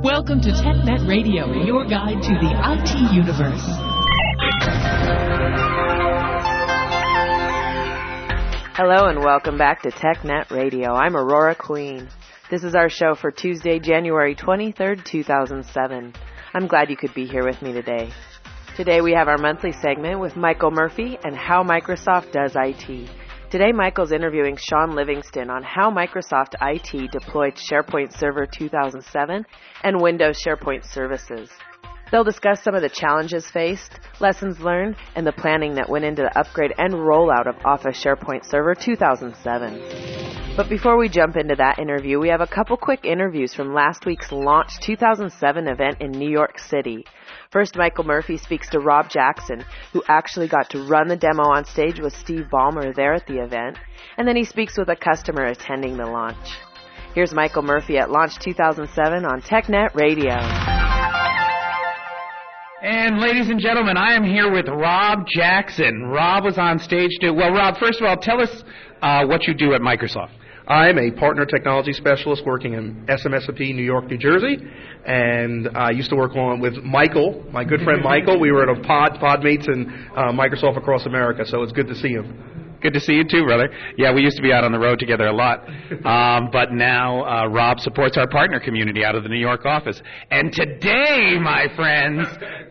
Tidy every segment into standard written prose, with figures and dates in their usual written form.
Welcome to TechNet Radio, your guide to the IT universe. Hello and welcome back to TechNet Radio. I'm Aurora Queen. This is our show for Tuesday, January 23rd, 2007. I'm glad you could be here with me today. Today we have our monthly segment with Michael Murphy and How Microsoft Does IT. Today Michael's interviewing Sean Livingston on how Microsoft IT deployed SharePoint Server 2007 and Windows SharePoint Services. They'll discuss some of the challenges faced, lessons learned, and the planning that went into the upgrade and rollout of Office SharePoint Server 2007. But before we jump into that interview, we have a couple quick interviews from last week's Launch 2007 event in New York City. First, Michael Murphy speaks to Rob Jackson, who actually got to run the demo on stage with Steve Ballmer there at the event, and then he speaks with a customer attending the launch. Here's Michael Murphy at Launch 2007 on TechNet Radio. And ladies and gentlemen, I am here with Rob Jackson. Rob was on stage too. Well, Rob, first of all, tell us what you do at Microsoft. I'm a partner technology specialist working in SMSP, New York, New Jersey, and I used to work on with Michael, my good friend Michael. We were at a Podmates in Microsoft across America, so it's good to see him. Good to see you too, brother. Yeah, we used to be out on the road together a lot, but now Rob supports our partner community out of the New York office. And today, my friends,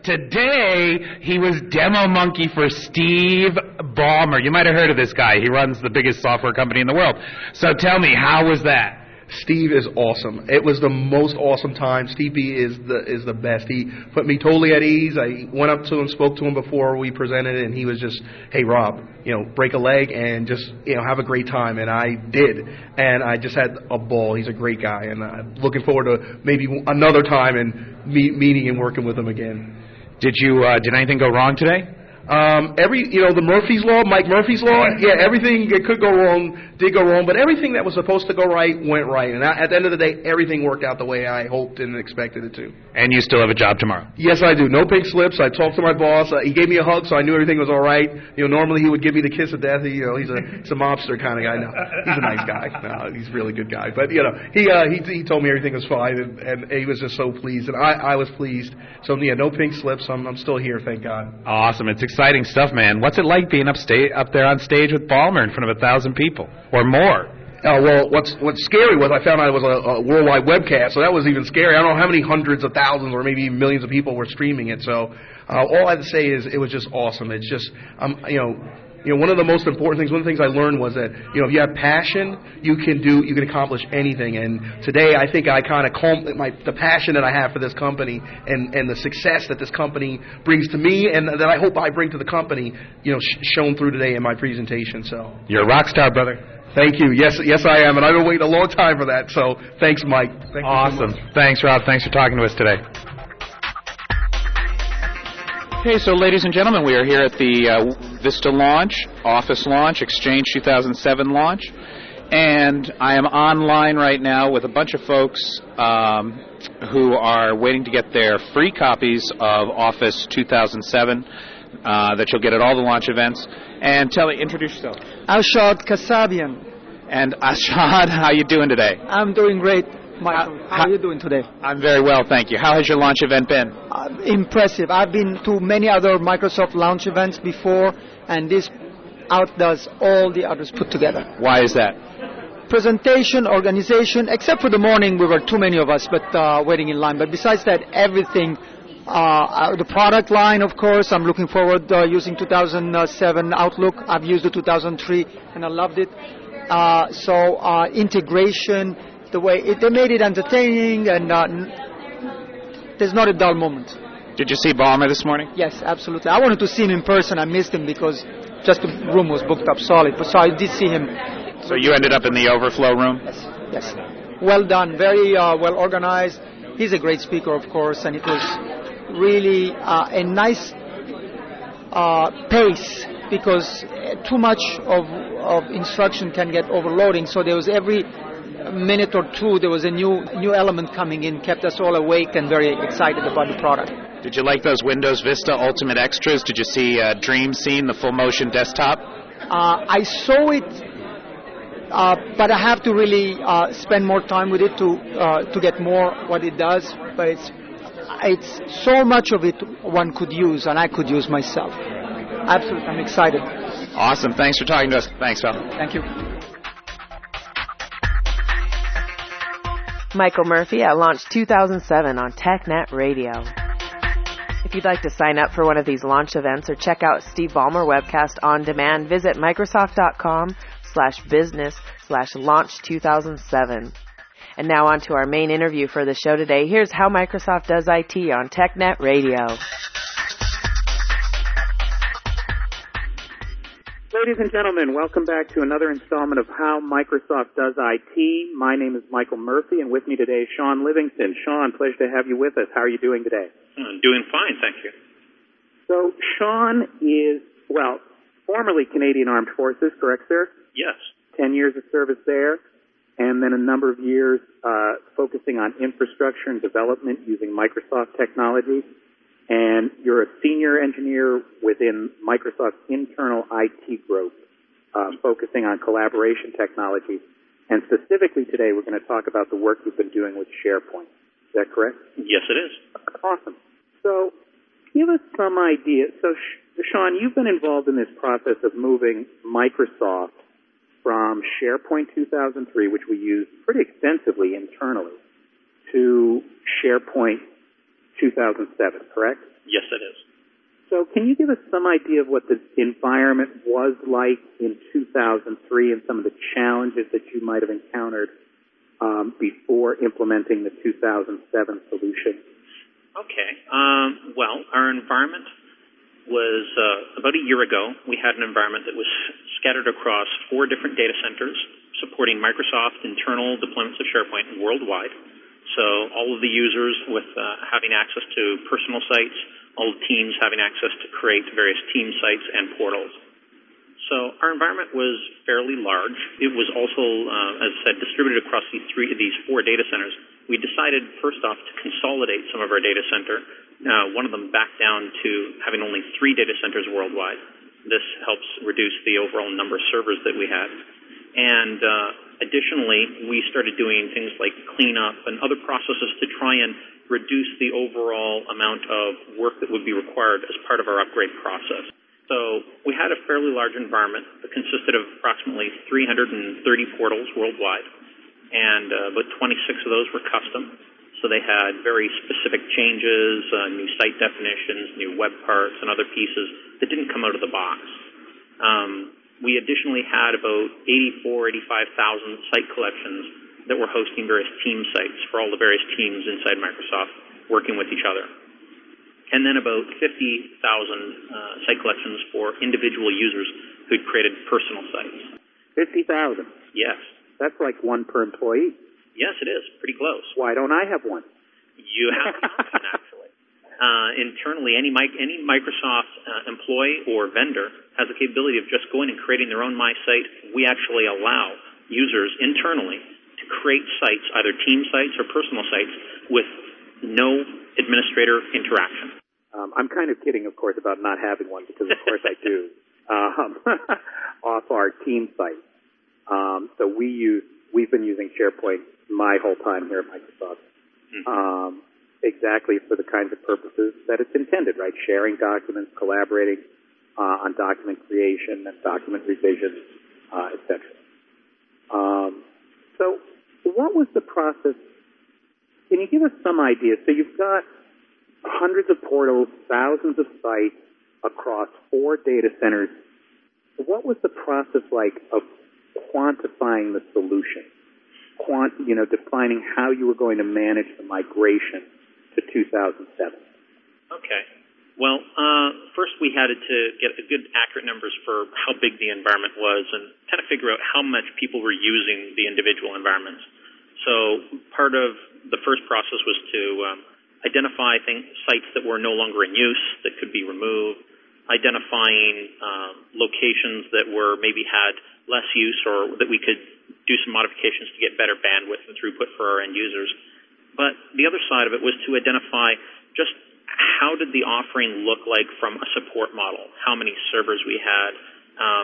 he was demo monkey for Steve Ballmer. You might have heard of this guy. He runs the biggest software company in the world. So tell me, how was that? Steve is awesome. It was the most awesome time. Steve B is the best. He put me totally at ease. I went up to him, spoke to him before we presented, and he was just, hey, Rob, break a leg and just, have a great time. And I did. And I just had a ball. He's a great guy. And I'm looking forward to maybe another time and meeting and working with him again. Did anything go wrong today? The Murphy's Law, Mike Murphy's Law, yeah, everything that could go wrong did go wrong, but everything that was supposed to go right went right. And at the end of the day, everything worked out the way I hoped and expected it to. And you still have a job tomorrow? Yes, I do. No pink slips. I talked to my boss. He gave me a hug, so I knew everything was all right. Normally he would give me the kiss of death. He's a mobster kind of guy. No, he's a nice guy. No, he's a really good guy. But, he told me everything was fine, and he was just so pleased. And I was pleased. So, yeah, no pink slips. I'm still here, thank God. Awesome. It's exciting stuff, man. What's it like being up there on stage with Ballmer in front of 1,000 people or more? Well, what's scary was I found out it was a worldwide webcast, so that was even scary. I don't know how many hundreds of thousands or maybe even millions of people were streaming it. So all I have to say is it was just awesome. It's just one of the most important things. One of the things I learned was that if you have passion, you can accomplish anything. And today, I think I kind of the passion that I have for this company and the success that this company brings to me, and that I hope I bring to the company, shown through today in my presentation. So you're a rock star, brother. Thank you. Yes, I am, and I've been waiting a long time for that. So thanks, Mike. Awesome. Thanks, Rob. Thanks for talking to us today. Okay, so ladies and gentlemen, we are here at the Vista launch, Office launch, Exchange 2007 launch, and I am online right now with a bunch of folks who are waiting to get their free copies of Office 2007 that you'll get at all the launch events. And introduce yourself. Arshad Kasabian. And Arshad, how you doing today? I'm doing great, Michael. How are you doing today? I'm very well, thank you. How has your launch event been? Impressive. I've been to many other Microsoft launch events before, and this outdoes all the others put together. Why is that? Presentation, organization, except for the morning, we were too many of us, but waiting in line. But besides that, everything. The product line, of course, I'm looking forward using 2007 Outlook. I've used the 2003 and I loved it. Integration, the way they made it entertaining, and there's not a dull moment. Did you see Ballmer this morning? Yes, absolutely. I wanted to see him in person. I missed him because just the room was booked up solid. So I did see him. So you ended up in the overflow room? Yes. Well done. Very well organized. He's a great speaker, of course, and it was really a nice pace, because too much of instruction can get overloading. So there was every minute or two there was a new element coming in, kept us all awake and very excited about the product. Did you like those Windows Vista Ultimate Extras? Did you see Dream Scene, the full motion desktop? I saw it but I have to really spend more time with it to get more what it does. But it's so much of it one could use, and I could use myself. Absolutely, I'm excited. Awesome. Thanks for talking to us. Thanks, Phil. Thank you. Michael Murphy at Launch 2007 on TechNet Radio. If you'd like to sign up for one of these launch events or check out Steve Ballmer webcast on demand, visit Microsoft.com/business/launch2007. And now on to our main interview for the show today. Here's How Microsoft Does IT on TechNet Radio. Ladies and gentlemen, welcome back to another installment of How Microsoft Does IT. My name is Michael Murphy, and with me today is Sean Livingston. Sean, pleasure to have you with us. How are you doing today? I'm doing fine, thank you. So Sean is, well, formerly Canadian Armed Forces, correct, sir? Yes. 10 years of service there, and then a number of years focusing on infrastructure and development using Microsoft technologies. And you're a senior engineer within Microsoft's internal IT group, focusing on collaboration technologies. And specifically today, we're going to talk about the work you've been doing with SharePoint. Is that correct? Yes, it is. Awesome. So give us some idea. So, Sean, you've been involved in this process of moving Microsoft from SharePoint 2003, which we use pretty extensively internally, to SharePoint 2007, correct? Yes, it is. So can you give us some idea of what the environment was like in 2003 and some of the challenges that you might have encountered before implementing the 2007 solution? Okay. Well, our environment was about a year ago. We had an environment that was scattered across 4 different data centers supporting Microsoft internal deployments of SharePoint worldwide. So all of the users with having access to personal sites, all the teams having access to create various team sites and portals. So our environment was fairly large. It was also, as I said, distributed across these 4 data centers. We decided, first off, to consolidate some of our data center. One of them back down to having only 3 data centers worldwide. This helps reduce the overall number of servers that we had. And additionally, we started doing things like cleanup and other processes to try and reduce the overall amount of work that would be required as part of our upgrade process. So we had a fairly large environment that consisted of approximately 330 portals worldwide, and about 26 of those were custom. So they had very specific changes, new site definitions, new web parts, and other pieces that didn't come out of the box. We additionally had about 85,000 site collections that were hosting various team sites for all the various teams inside Microsoft working with each other. And then about 50,000 site collections for individual users who'd created personal sites. 50,000? Yes. That's like one per employee. Yes, it is. Pretty close. Why don't I have one? You have one, actually. Internally, any Microsoft employee or vendor has the capability of just going and creating their own My Site. We actually allow users internally to create sites, either team sites or personal sites, with no administrator interaction. I'm kind of kidding, of course, about not having one, because of course I do, off our team site. So we've been using SharePoint my whole time here at Microsoft, exactly for the kinds of purposes that it's intended, right? Sharing documents, collaborating on document creation and document revision, etc. So what was the process? Can you give us some idea? So you've got hundreds of portals, thousands of sites across 4 data centers. What was the process like of quantifying the solution? Defining how you were going to manage the migration to 2007. Okay. Well, first we had to get good, accurate numbers for how big the environment was and kind of figure out how much people were using the individual environments. So part of the first process was to identify sites that were no longer in use that could be removed, identifying locations that were maybe had less use or that we could do some modifications to get better bandwidth and throughput for our end users. But the other side of it was to identify just how did the offering look like from a support model, how many servers we had,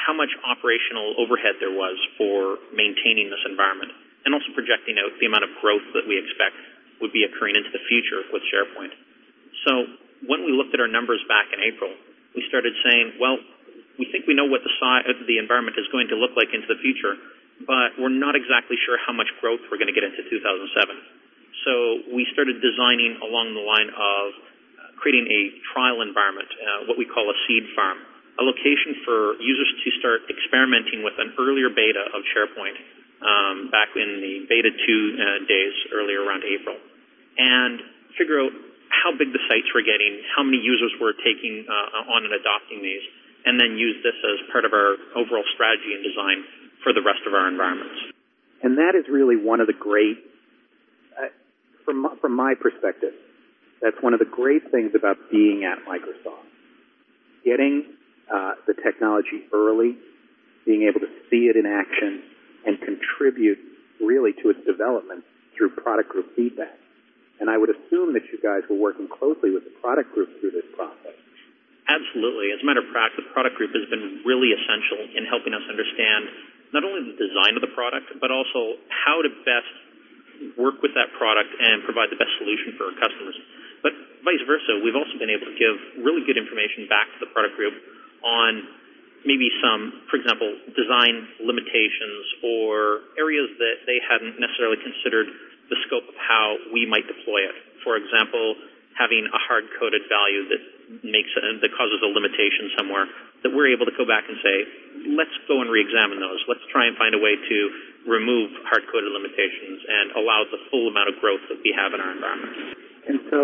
how much operational overhead there was for maintaining this environment, and also projecting out the amount of growth that we expect would be occurring into the future with SharePoint. So when we looked at our numbers back in April, we started saying, well, we think we know what the environment is going to look like into the future, but we're not exactly sure how much growth we're going to get into 2007. So we started designing along the line of creating a trial environment, what we call a seed farm, a location for users to start experimenting with an earlier beta of SharePoint back in the beta 2 days earlier around April, and figure out how big the sites were getting, how many users were taking on and adopting these, and then use this as part of our overall strategy and design for the rest of our environments. And that is really one of the great, from my perspective, that's one of the great things about being at Microsoft. Getting the technology early, being able to see it in action, and contribute really to its development through product group feedback. And I would assume that you guys were working closely with the product group through this process. Absolutely. As a matter of fact, the product group has been really essential in helping us understand not only the design of the product, but also how to best work with that product and provide the best solution for our customers. But vice versa, we've also been able to give really good information back to the product group on maybe some, for example, design limitations or areas that they hadn't necessarily considered the scope of how we might deploy it. For example, having a hard-coded value that causes a limitation somewhere, that we're able to go back and say, let's go and re-examine those. Let's try and find a way to remove hard-coded limitations and allow the full amount of growth that we have in our environment. And so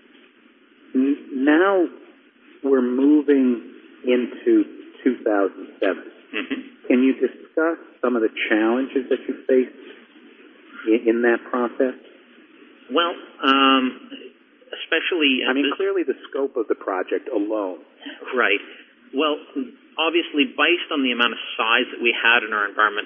now we're moving into 2007. Mm-hmm. Can you discuss some of the challenges that you faced in that process? Well, especially... clearly the scope of the project alone. Right. Well, obviously, based on the amount of size that we had in our environment,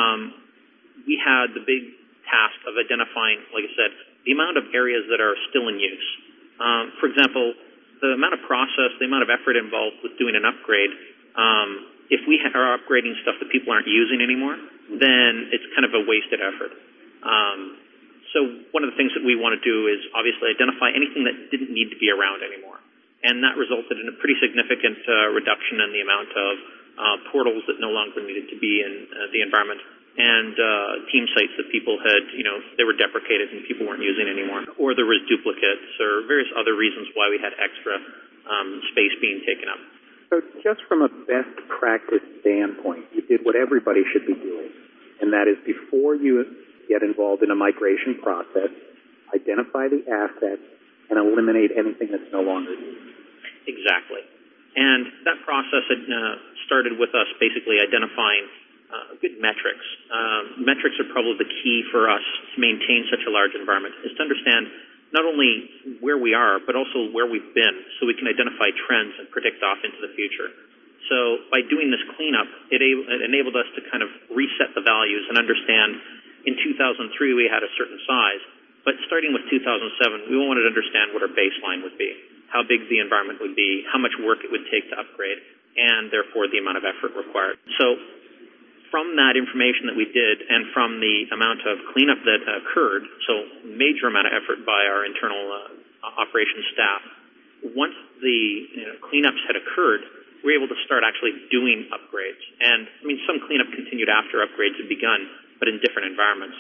we had the big task of identifying, like I said, the amount of areas that are still in use. For example, the amount of process, the amount of effort involved with doing an upgrade, if we are upgrading stuff that people aren't using anymore, then it's kind of a wasted effort. So one of the things that we want to do is obviously identify anything that didn't need to be around anymore. And that resulted in a pretty significant reduction in the amount of portals that no longer needed to be in the environment, and team sites that people had, they were deprecated and people weren't using anymore. Or there was duplicates or various other reasons why we had extra space being taken up. So just from a best practice standpoint, you did what everybody should be doing, and that is before you get involved in a migration process, identify the assets and eliminate anything that's no longer used. Exactly. And that process had started with us basically identifying good metrics. Metrics are probably the key for us to maintain such a large environment, is to understand not only where we are, but also where we've been, so we can identify trends and predict off into the future. So by doing this cleanup, it enabled us to kind of reset the values and understand in 2003 we had a certain size, but starting with 2007, we wanted to understand what our baseline would be, how big the environment would be, how much work it would take to upgrade, and therefore the amount of effort required. So from that information that we did and from the amount of cleanup that occurred, so major amount of effort by our internal operations staff, once the cleanups had occurred, we were able to start actually doing upgrades. And some cleanup continued after upgrades had begun, but in different environments.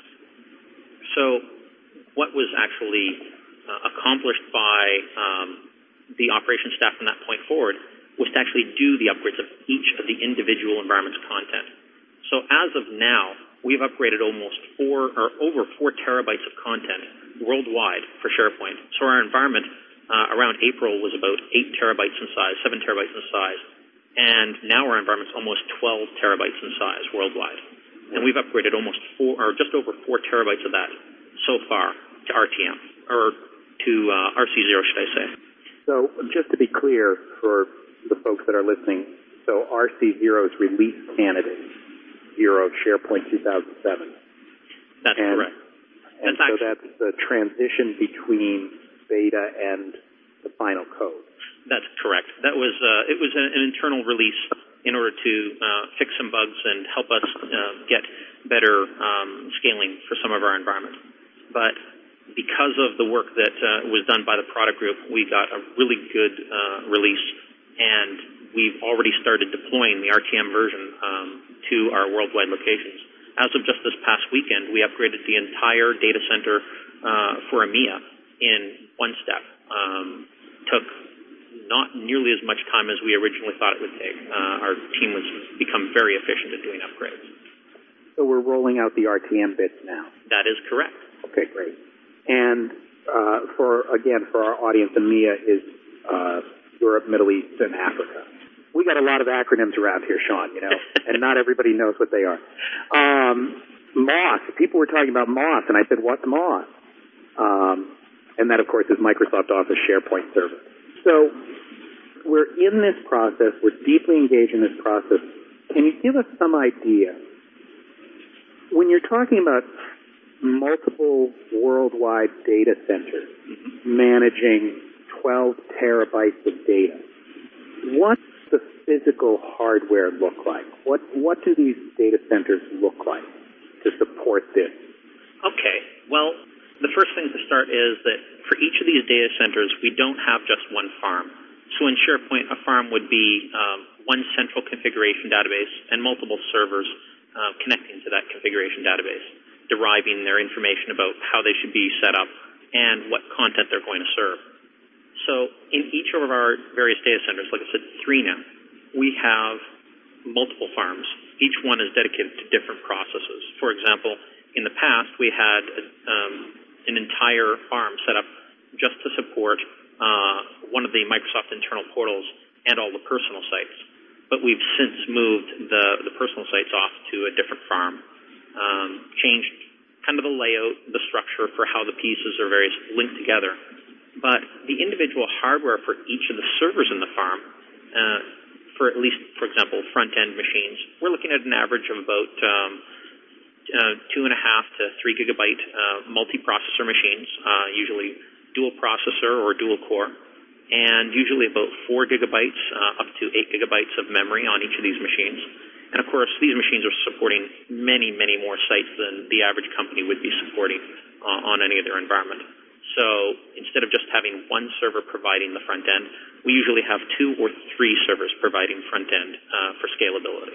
So what was actually accomplished by the operations staff from that point forward was to actually do the upgrades of each of the individual environment's content. So as of now, we've upgraded over 4 terabytes of content worldwide for SharePoint. So our environment around April was about 8 terabytes in size, 7 terabytes in size, and now our environment's almost 12 terabytes in size worldwide. And we've upgraded just over 4 terabytes of that so far to RTM, or to RC0, should I say. So just to be clear for the folks that are listening, so RC0's release candidate, 0 SharePoint 2007. That's correct. And so that's the transition between beta and the final code. That's correct. That was it was an internal release in order to fix some bugs and help us get better scaling for some of our environment. But because of the work that was done by the product group, we got a really good release, and we've already started deploying the RTM version to our worldwide locations. As of just this past weekend, we upgraded the entire data center for EMEA in one step. Took not nearly as much time as we originally thought it would take. Our team has become very efficient at doing upgrades. So we're rolling out the RTM bits now. That is correct. Okay, great. And for our audience, EMEA is Europe, Middle East, and Africa. We got a lot of acronyms around here, Sean, and not everybody knows what they are. MOS. People were talking about MOS, and I said, what's MOS? And that, of course, is Microsoft Office SharePoint Service. So we're in this process. We're deeply engaged in this process. Can you give us some idea? When you're talking about multiple worldwide data centers managing 12 terabytes of data, what's the physical hardware look like? What do these data centers look like to support this? Okay. Well, the first thing to start is that for each of these data centers, we don't have just one farm. So in SharePoint, a farm would be one central configuration database and multiple servers connecting to that configuration database, deriving their information about how they should be set up and what content they're going to serve. So in each of our various data centers, like I said, 3 now, we have multiple farms. Each one is dedicated to different processes. For example, in the past, we had an entire farm set up just to support one of the Microsoft internal portals and all the personal sites. But we've since moved the personal sites off to a different farm, changed kind of the layout, the structure for how the pieces are very linked together. But the individual hardware for each of the servers in the farm, for at least, for example, front-end machines, we're looking at an average of about 2.5 to 3 gigabyte multi-processor machines, usually dual processor or dual core, and usually about 4 gigabytes up to 8 gigabytes of memory on each of these machines. And of course, these machines are supporting many, many more sites than the average company would be supporting on any of their environment. So instead of just having one server providing the front end, we usually have 2 or 3 servers providing front end for scalability.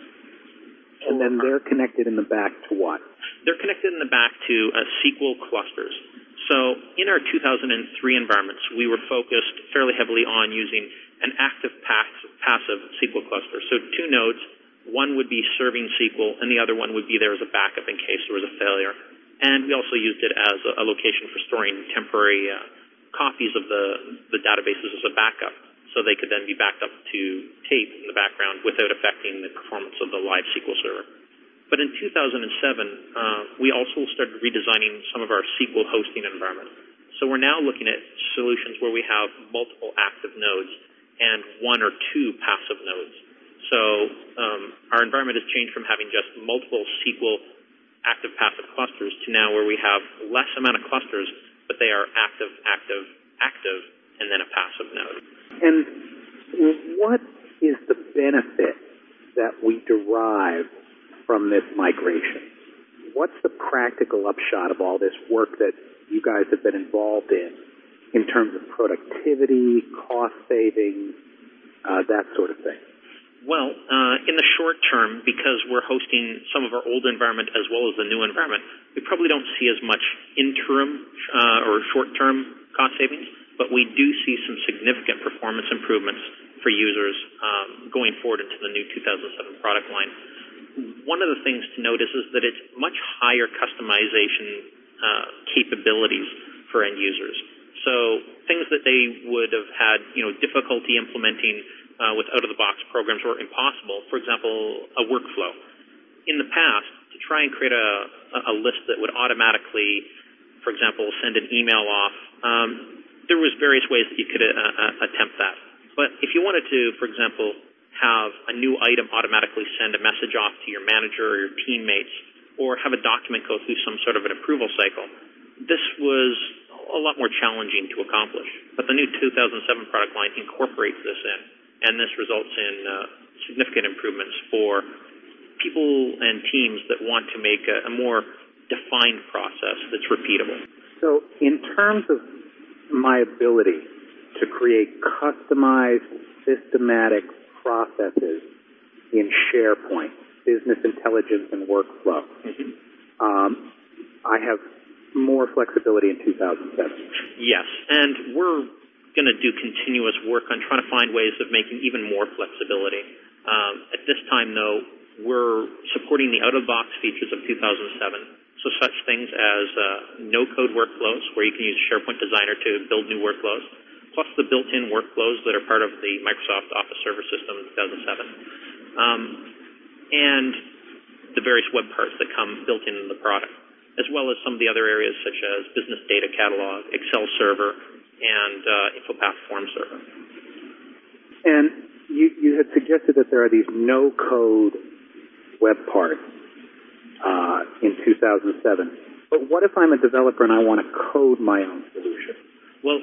And then they're connected in the back to what? They're connected in the back to SQL clusters. So in our 2003 environments, we were focused fairly heavily on using an active passive SQL cluster. So 2 nodes, one would be serving SQL, and the other one would be there as a backup in case there was a failure. And we also used it as a location for storing temporary copies of the databases as a backup, so they could then be backed up to tape in the background without affecting the performance of the live SQL server. But in 2007, we also started redesigning some of our SQL hosting environment. So we're now looking at solutions where we have multiple active nodes and 1 or 2 passive nodes. So our environment has changed from having just multiple SQL active-passive clusters to now where we have less amount of clusters, but they are active, and then a passive node. And what is the benefit that we derive from this migration? What's the practical upshot of all this work that you guys have been involved in terms of productivity, cost savings, that sort of thing? Well, in the short term, because we're hosting some of our old environment as well as the new environment, we probably don't see as much interim or short-term cost savings, but we do see some significant performance improvements for users going forward into the new 2007 product line. One of the things to notice is that it's much higher customization capabilities for end users. So things that they would have had, difficulty implementing with out-of-the-box programs were impossible. For example, a workflow. In the past, to try and create a list that would automatically, for example, send an email off, there was various ways that you could attempt that. But if you wanted to, for example, have a new item automatically send a message off to your manager or your teammates, or have a document go through some sort of an approval cycle, this was a lot more challenging to accomplish. But the new 2007 product line incorporates this in, and this results in significant improvements for people and teams that want to make a more defined process that's repeatable. So in terms of my ability to create customized, systematic processes in SharePoint, business intelligence and workflow, I have more flexibility in 2007. Yes, and we're going to do continuous work on trying to find ways of making even more flexibility. At this time, though, we're supporting the out-of-the-box features of 2007, so such things as no-code workflows, where you can use SharePoint Designer to build new workflows, plus the built-in workflows that are part of the Microsoft Office Server System in 2007, and the various web parts that come built into the product, as well as some of the other areas such as Business Data Catalog, Excel Server, and InfoPath Form Server. And you had suggested that there are these no-code web parts in 2007. But what if I'm a developer and I want to code my own solution? Well,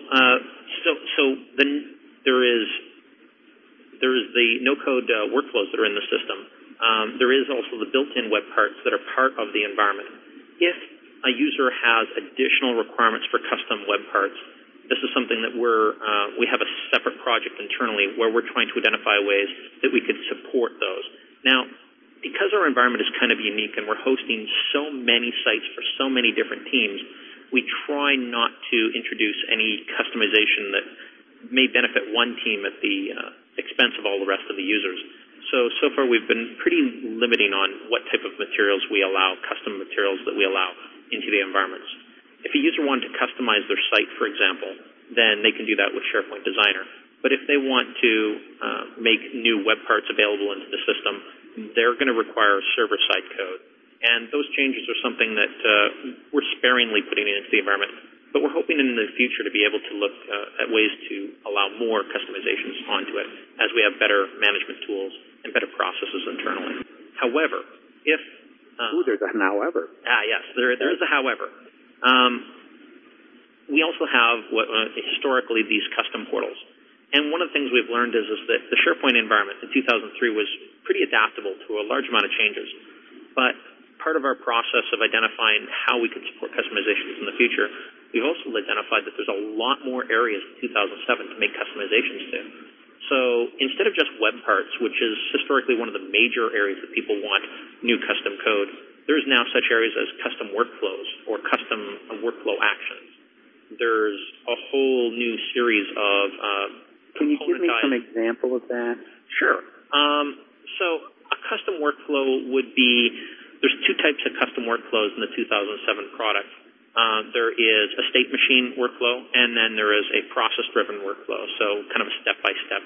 there is the no-code workflows that are in the system. There is also the built-in web parts that are part of the environment. If a user has additional requirements for custom web parts, this is something that we have a separate project internally where we're trying to identify ways that we could support those. Now, because our environment is kind of unique and we're hosting so many sites for so many different teams, we try not to introduce any customization that may benefit one team at the expense of all the rest of the users. So far we've been pretty limiting on what type of materials we allow, custom materials that we allow into the environments. If a user wanted to customize their site, for example, then they can do that with SharePoint Designer. But if they want to make new web parts available into the system, they're going to require server-side code. And those changes are something that we're sparingly putting into the environment. But we're hoping in the future to be able to look at ways to allow more customizations onto it as we have better management tools and better processes internally. However, if... there's a however. Yes, there is a however. We also have historically these custom portals. And one of the things we've learned is that the SharePoint environment in 2003 was pretty adaptable to a large amount of changes. But part of our process of identifying how we could support customizations in the future, we've also identified that there's a lot more areas in 2007 to make customizations to. So instead of just web parts, which is historically one of the major areas that people want new custom code, there's now such areas as custom workflows or custom workflow actions. There's a whole new series of Can you give me some example of that? Sure. So a custom workflow would be, there's two types of custom workflows in the 2007 product. There is a state machine workflow, and then there is a process-driven workflow, so kind of a step-by-step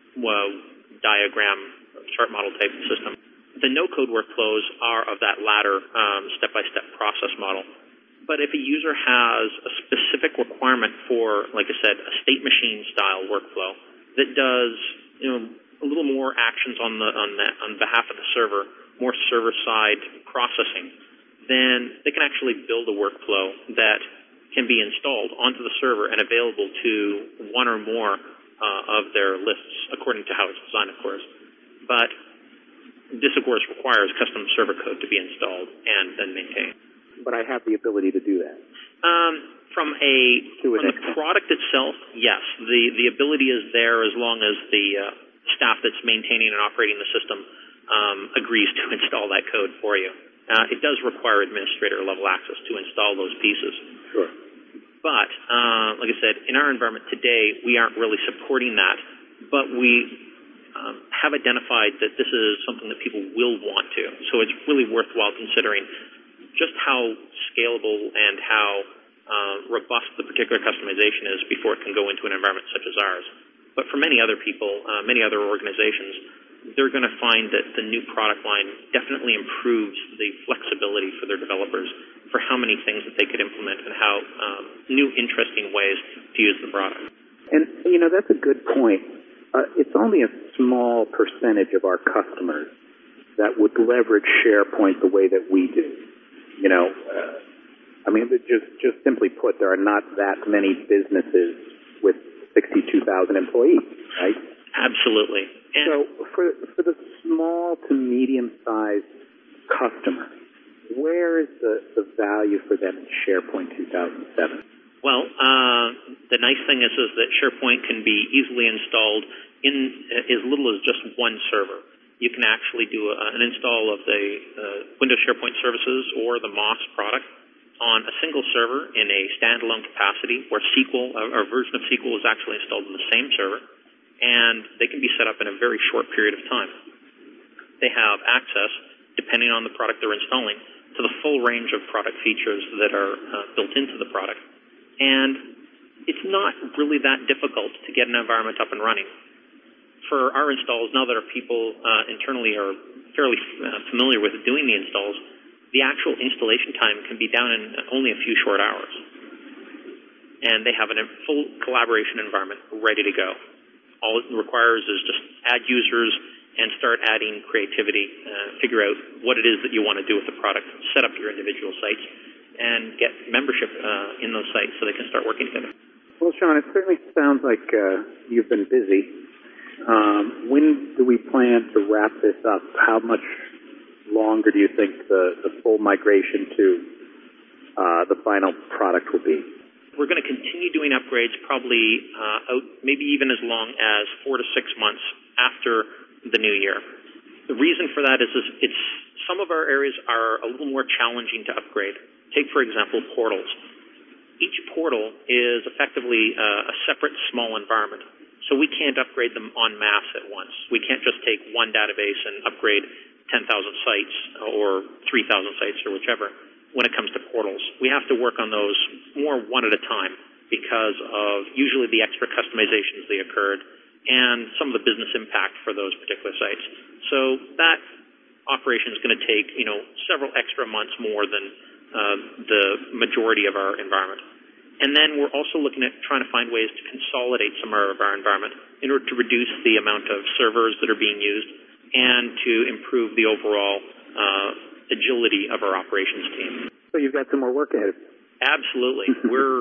diagram, chart model type system. The no-code workflows are of that latter step-by-step process model. But if a user has a specific requirement for, like I said, a state machine style workflow that does, a little more actions on behalf of the server, more server-side processing, then they can actually build a workflow that can be installed onto the server and available to one or more of their lists, according to how it's designed, of course. But this, of course, requires custom server code to be installed and then maintained. But I have the ability to do that. From the product itself, yes. The ability is there as long as the staff that's maintaining and operating the system agrees to install that code for you. It does require administrator-level access to install those pieces. Sure. But, like I said, in our environment today, we aren't really supporting that. But we have identified that this is something that people will want to. So it's really worthwhile considering just how scalable and how robust the particular customization is before it can go into an environment such as ours. But for many other people, many other organizations, they're going to find that the new product line definitely improves the flexibility for their developers for how many things that they could implement and how new, interesting ways to use the product. And, that's a good point. It's only a small percentage of our customers that would leverage SharePoint the way that we do. Just simply put, there are not that many businesses with 62,000 employees, right? Absolutely. So for the small to medium-sized customer, where is the value for them in SharePoint 2007? Well, the nice thing is that SharePoint can be easily installed in as little as just one server. You can actually do an install of the Windows SharePoint Services or the MOS product on a single server in a standalone capacity where SQL, or a version of SQL, is actually installed on the same server, and they can be set up in a very short period of time. They have access, depending on the product they're installing, to the full range of product features that are built into the product. And it's not really that difficult to get an environment up and running. For our installs, now that our people internally are fairly familiar with doing the installs, the actual installation time can be down in only a few short hours. And they have a full collaboration environment ready to go. All it requires is just add users and start adding creativity, figure out what it is that you want to do with the product, set up your individual sites, and get membership in those sites so they can start working together. Well, Sean, it certainly sounds like you've been busy. When do we plan to wrap this up? How much longer do you think the full migration to the final product will be? We're going to continue doing upgrades probably maybe even as long as 4 to 6 months after the new year. The reason for that is it's some of our areas are a little more challenging to upgrade. Take, for example, portals. Each portal is effectively a separate small environment, so we can't upgrade them en masse at once. We can't just take one database and upgrade 10,000 sites or 3,000 sites or whichever when it comes to portals. We have to work on those more one at a time because of usually the extra customizations that occurred and some of the business impact for those particular sites. So that operation is going to take, several extra months more than the majority of our environment. And then we're also looking at trying to find ways to consolidate some of our environment in order to reduce the amount of servers that are being used and to improve the overall agility of our operations team. So you've got some more work ahead of you. Absolutely.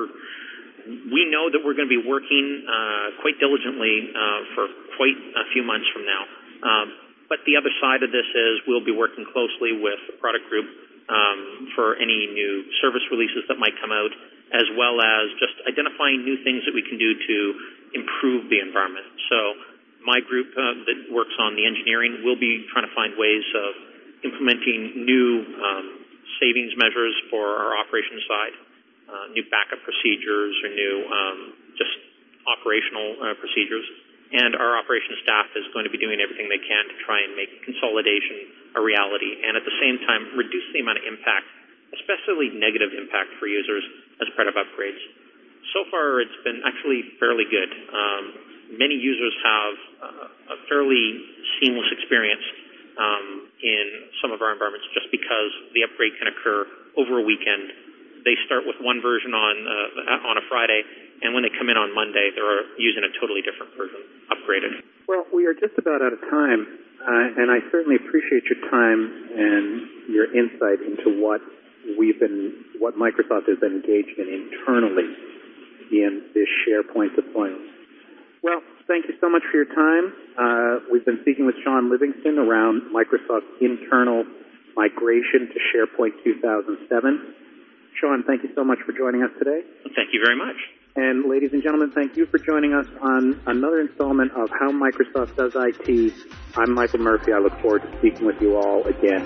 We know that we're going to be working quite diligently for quite a few months from now. But the other side of this is we'll be working closely with the product group for any new service releases that might come out, as well as just identifying new things that we can do to improve the environment. So my group that works on the engineering will be trying to find ways of implementing new savings measures for our operations side, new backup procedures or new just operational procedures. And our operations staff is going to be doing everything they can to try and make consolidation a reality and at the same time reduce the amount of impact, especially negative impact for users as part of upgrades. So far, it's been actually fairly good. Many users have a fairly seamless experience in some of our environments just because the upgrade can occur over a weekend. They start with one version on a Friday, and when they come in on Monday, they're using a totally different version, upgraded. Well, we are just about out of time, and I certainly appreciate your time and your insight into what Microsoft has been engaged in internally in this SharePoint deployment. Well, thank you so much for your time. We've been speaking with Sean Livingston around Microsoft's internal migration to SharePoint 2007. Sean, thank you so much for joining us today. Thank you very much. And ladies and gentlemen, thank you for joining us on another installment of How Microsoft Does IT. I'm Michael Murphy. I look forward to speaking with you all again.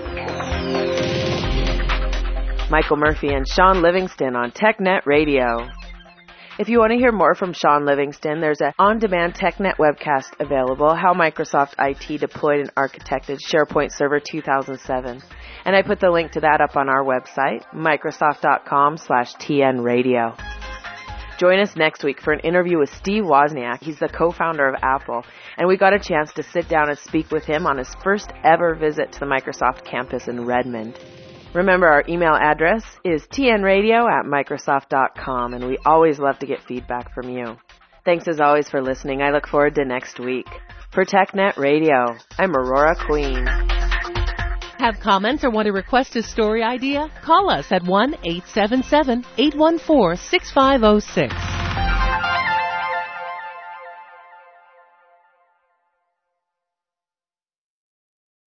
Michael Murphy and Sean Livingston on TechNet Radio. If you want to hear more from Sean Livingston, there's an on-demand TechNet webcast available, How Microsoft IT Deployed and Architected SharePoint Server 2007. And I put the link to that up on our website, microsoft.com/TNradio. Join us next week for an interview with Steve Wozniak. He's the co-founder of Apple, and we got a chance to sit down and speak with him on his first ever visit to the Microsoft campus in Redmond. Remember, our email address is tnradio@microsoft.com, and we always love to get feedback from you. Thanks as always for listening. I look forward to next week. For TechNet Radio, I'm Aurora Queen. Have comments or want to request a story idea? Call us at 1-877-814-6506.